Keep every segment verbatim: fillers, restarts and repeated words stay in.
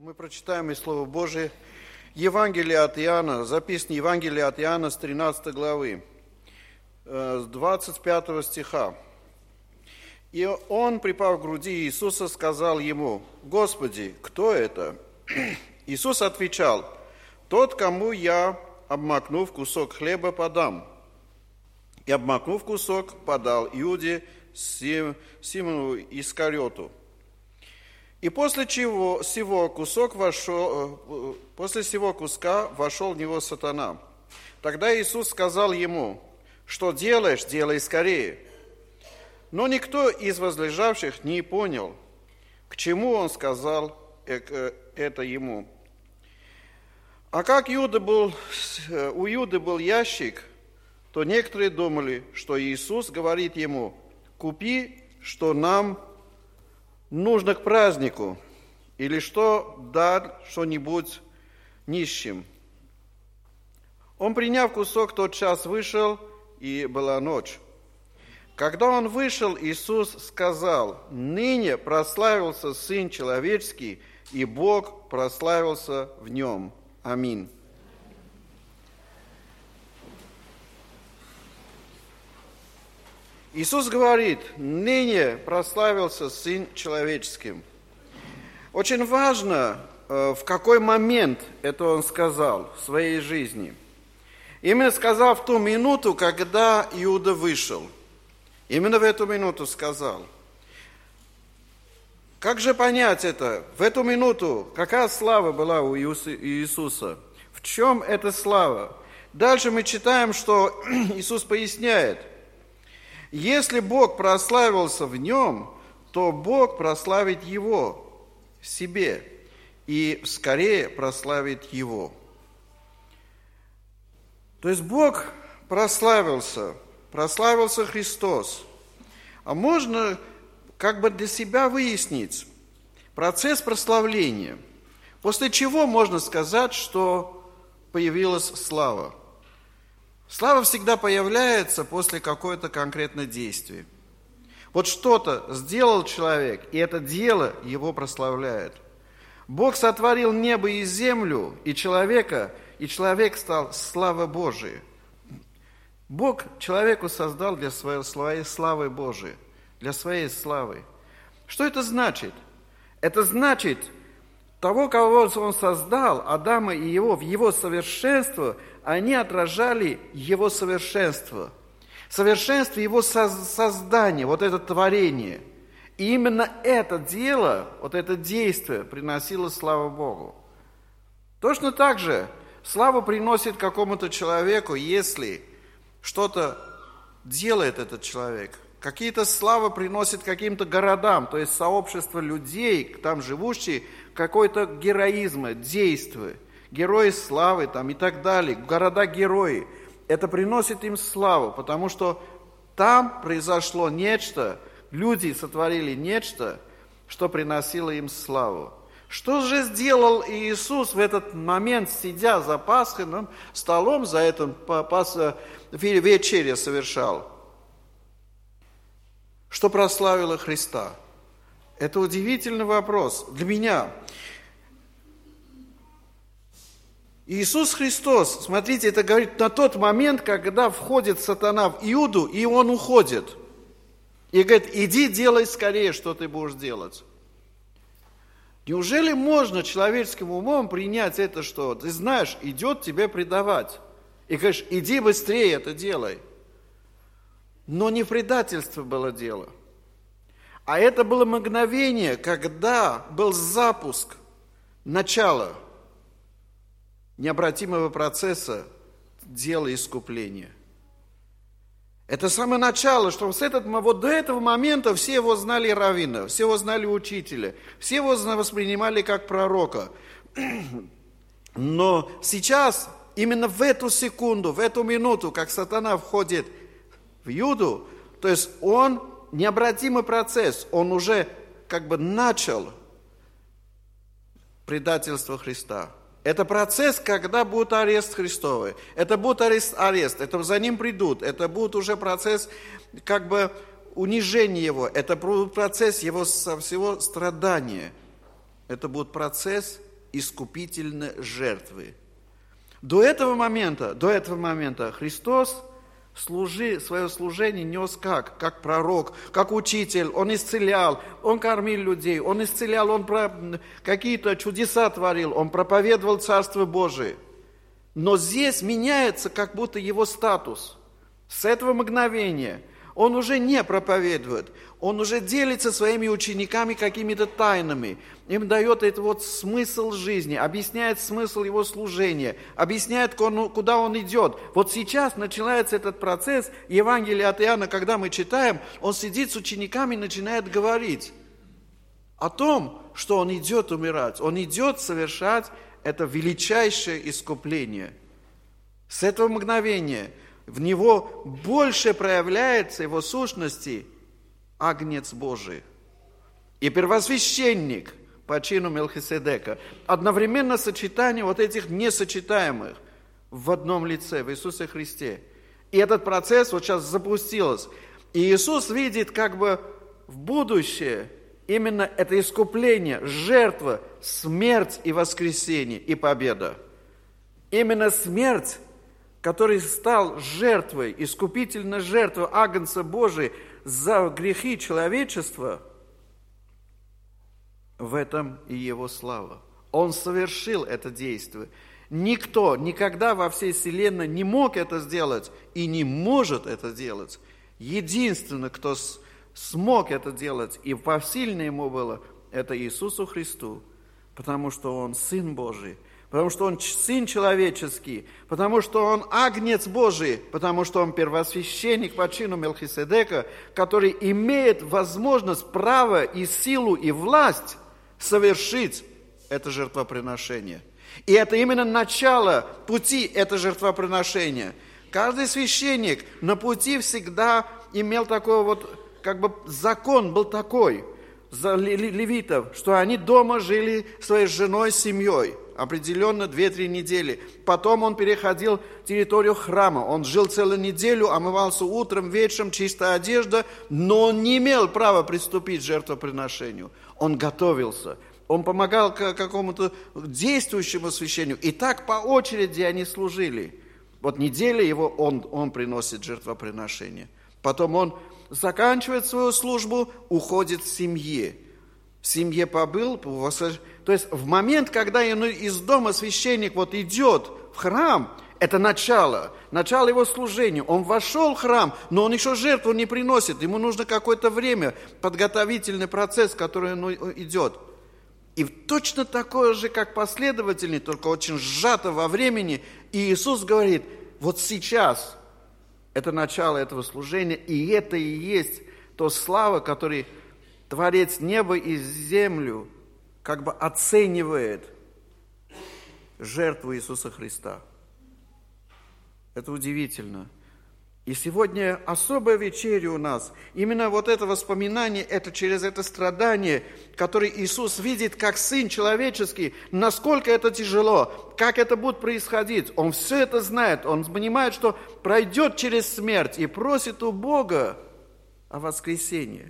Мы прочитаем из Слова Божия Евангелие от Иоанна, записано Евангелие от Иоанна с тринадцатой главы, с двадцать пятого стиха. «И он, припав к груди Иисуса, сказал ему: Господи, кто это?» Иисус отвечал: «Тот, кому я, обмакнув кусок хлеба, подам». И, обмакнув кусок, подал Иуде Симону Искариоту. И после чего сего кусок вошел, после сего куска вошел в него сатана. Тогда Иисус сказал ему: что делаешь, делай скорее. Но никто из возлежавших не понял, к чему он сказал это ему. А как Иуда был, у Иуды был ящик, то некоторые думали, что Иисус говорит ему: купи, что нам нужно к празднику, или что дай что-нибудь нищим. Он, приняв кусок, тот час вышел, и была ночь. Когда он вышел, Иисус сказал: ныне прославился Сын Человеческий, и Бог прославился в нем. Аминь. Иисус говорит: ныне прославился Сын Человеческим. Очень важно, в какой момент это Он сказал в своей жизни. Именно сказал в ту минуту, когда Иуда вышел. Именно в эту минуту сказал. Как же понять это? В эту минуту какая слава была у Иисуса? В чем эта слава? Дальше мы читаем, что Иисус поясняет: если Бог прославился в нем, то Бог прославит его в себе и скорее прославит его. То есть Бог прославился, прославился Христос. А можно как бы для себя выяснить процесс прославления, после чего можно сказать, что появилась слава. Слава всегда появляется после какой-то конкретной действия. Вот что-то сделал человек, и это дело его прославляет. Бог сотворил небо и землю, и человека, и человек стал славой Божией. Бог человеку создал для своей, своей славы Божией, для своей славы. Что это значит? Это значит, того, кого Он создал, Адама и его, в его совершенство, они отражали его совершенство. Совершенство его создания, вот это творение. И именно это дело, вот это действие приносило славу Богу. Точно так же славу приносит какому-то человеку, если что-то делает этот человек. Какие-то славы приносит каким-то городам, то есть сообщество людей, там живущие, какой-то героизм, действие, герои славы там, и так далее, города-герои. Это приносит им славу, потому что там произошло нечто, люди сотворили нечто, что приносило им славу. Что же сделал Иисус в этот момент, сидя за пасхальным столом, за этим вечеря совершал? Что прославило Христа? Это удивительный вопрос для меня. Иисус Христос, смотрите, это говорит на тот момент, когда входит сатана в Иуду, и он уходит. И говорит: иди, делай скорее, что ты будешь делать. Неужели можно человеческим умом принять это, что ты знаешь, идет тебе предавать? И говоришь: иди быстрее это делай. Но не предательство было дело. А это было мгновение, когда был запуск, начало необратимого процесса дела искупления. Это самое начало, что с этого, вот до этого момента все его знали раввина, все его знали учителя, все его воспринимали как пророка. Но сейчас, именно в эту секунду, в эту минуту, как сатана входит в Иуду, то есть он, необратимый процесс, он уже как бы начал предательство Христа. Это процесс, когда будет арест Христовый. Это будет арест, арест, это за ним придут. Это будет уже процесс как бы унижения его. Это будет процесс его со всего страдания. Это будет процесс искупительной жертвы. До этого момента, до этого момента Христос служи, свое служение нес как? Как пророк, как учитель. Он исцелял, он кормил людей, он исцелял, он про... какие-то чудеса творил, он проповедовал Царство Божие. Но здесь меняется как будто его статус. С этого мгновения он уже не проповедует, он уже делится своими учениками какими-то тайнами, им дает этот вот смысл жизни, объясняет смысл его служения, объясняет, куда он идет. Вот сейчас начинается этот процесс Евангелия от Иоанна, когда мы читаем, он сидит с учениками и начинает говорить о том, что он идет умирать, он идет совершать это величайшее искупление. С этого мгновения в него больше проявляется его сущности Агнец Божий. И первосвященник по чину Мелхиседека. Одновременно сочетание вот этих несочетаемых в одном лице, в Иисусе Христе. И этот процесс вот сейчас запустился. И Иисус видит как бы в будущее именно это искупление, жертва, смерть и воскресение, и победа. Именно смерть, который стал жертвой, искупительной жертвой Агнца Божия за грехи человечества, в этом и его слава. Он совершил это действие. Никто никогда во всей вселенной не мог это сделать и не может это делать. Единственный, кто смог это делать, и посильно ему было, это Иисусу Христу, потому что Он Сын Божий, потому что Он Сын человеческий, потому что Он Агнец Божий, потому что Он первосвященник по чину Мелхиседека, который имеет возможность, право и силу и власть совершить это жертвоприношение. И это именно начало пути, это жертвоприношение. Каждый священник на пути всегда имел такой вот, как бы закон был такой за левитов, что они дома жили своей женой, семьей, определенно две-три недели. Потом он переходил территорию храма, он жил целую неделю, омывался утром, вечером, чистая одежда, но он не имел права приступить к жертвоприношению. Он готовился, он помогал какому-то действующему священнику, и так по очереди они служили. Вот неделя его он, он приносит жертвоприношение. Потом он заканчивает свою службу, уходит в семье. В семье побыл, то есть в момент, когда из дома священник вот идет в храм, это начало, начало его служения. Он вошел в храм, но он еще жертву не приносит. Ему нужно какое-то время, подготовительный процесс, который он идет. И точно такое же, как последовательный, только очень сжато во времени. И Иисус говорит, вот сейчас это начало этого служения, и это и есть то слава, которой Творец неба и землю как бы оценивает жертву Иисуса Христа. Это удивительно. И сегодня особая вечеря у нас. Именно вот это воспоминание, это через это страдание, которое Иисус видит как Сын человеческий, насколько это тяжело, как это будет происходить. Он все это знает, он понимает, что пройдет через смерть и просит у Бога о воскресении.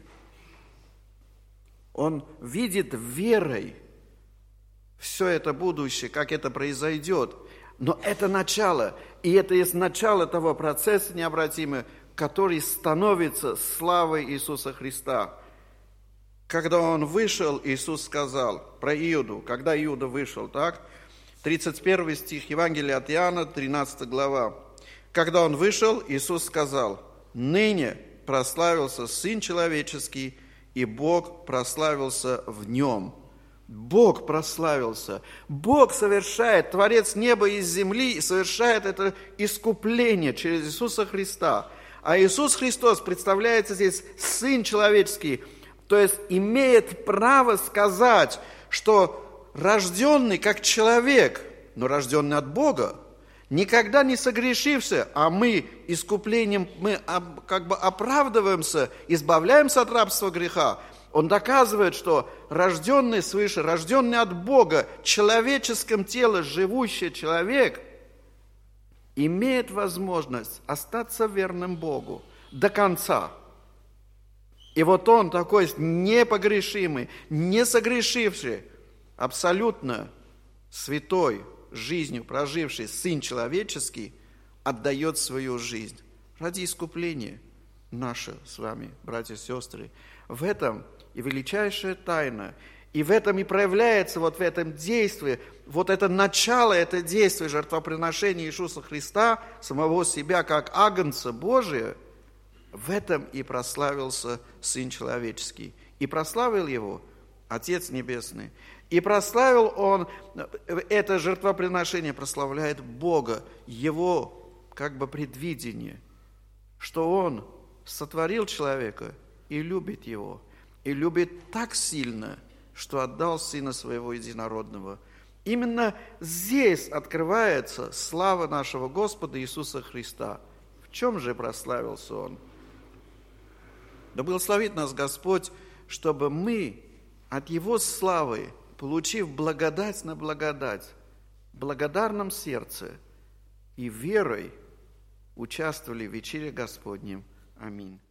Он видит верой все это будущее, как это произойдет. Но это начало, и это есть начало того процесса необратимого, который становится славой Иисуса Христа. Когда Он вышел, Иисус сказал про Иуду, когда Иуда вышел, так? тридцать первый стих Евангелия от Иоанна, тринадцатая глава. Когда Он вышел, Иисус сказал, «Ныне прославился Сын Человеческий, и Бог прославился в Нем». Бог прославился. Бог совершает, Творец неба и земли, совершает это искупление через Иисуса Христа. А Иисус Христос представляется здесь Сын Человеческий, то есть имеет право сказать, что рожденный как человек, но рожденный от Бога, никогда не согрешивший, а мы искуплением, мы как бы оправдываемся, избавляемся от рабства греха. Он доказывает, что рожденный свыше, рожденный от Бога, человеческом теле живущий человек имеет возможность остаться верным Богу до конца. И вот он такой непогрешимый, не согрешивший, абсолютно святой жизнью проживший Сын Человеческий отдает свою жизнь ради искупления наше с вами, братья и сестры. В этом и величайшая тайна, и в этом и проявляется, вот в этом действии, вот это начало, это действие жертвоприношения Иисуса Христа, самого себя как Агнца Божия, в этом и прославился Сын Человеческий. И прославил Его Отец Небесный. И прославил Он, это жертвоприношение прославляет Бога, Его как бы предвидение, что Он сотворил человека и любит его, и любит так сильно, что отдал Сына Своего Единородного. Именно здесь открывается слава нашего Господа Иисуса Христа. В чем же прославился Он? Да благословит нас Господь, чтобы мы от Его славы, получив благодать на благодать, в благодарном сердце и верой участвовали в вечере Господнем. Аминь.